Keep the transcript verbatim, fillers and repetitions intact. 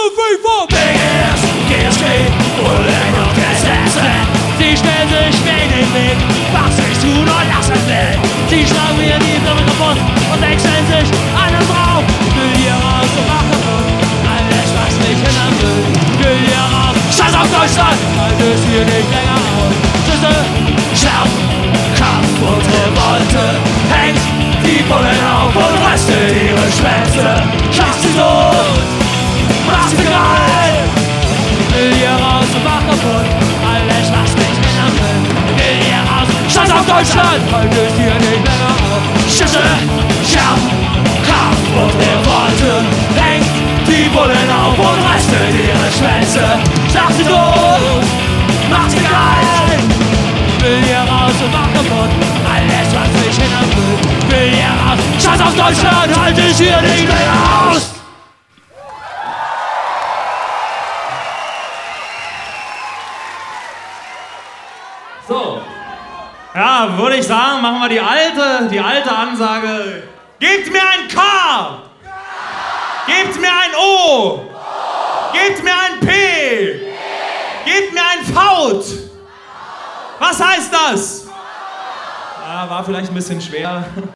two, three, four. B S, G S G, Bullen und S S N. Sie stellen sich gegen den Weg, was ich tun und lassen will. Sie schlagen mir die Birne kaputt und wechseln sich einen drauf. Will hier raus und mach kaputt alles, was mich hindern will. Will hier raus, scheiß auf Deutschland, halt es hier nicht länger aus. Schüsse, Scherben, Kampf und Revolte. Hängt die Bullen auf und röstet ihre Schwänze. Schlag sie tot, mach sie bereit. Will hier raus und mach kaputt alles, was mich hindern will. Will hier raus, scheiß auf Deutschland, halt es hier nicht länger auf. Schüsse, Scherben, Kampf und Revolte. Hängt die Bullen auf und röstet ihre Schwänze. Schlag sie tot, mach sie bereit. Will hier raus und mach kaputt alles, was mich hindern will. Will hier raus, scheiß auf Deutschland, halt es hier nicht mehr aus. So. Ja, würde ich sagen, machen wir die alte, die alte Ansage. Gebt mir ein K! Gebt mir ein O! Gebt mir ein P! Gebt mir ein V! Was heißt das? Ja, war vielleicht ein bisschen schwer.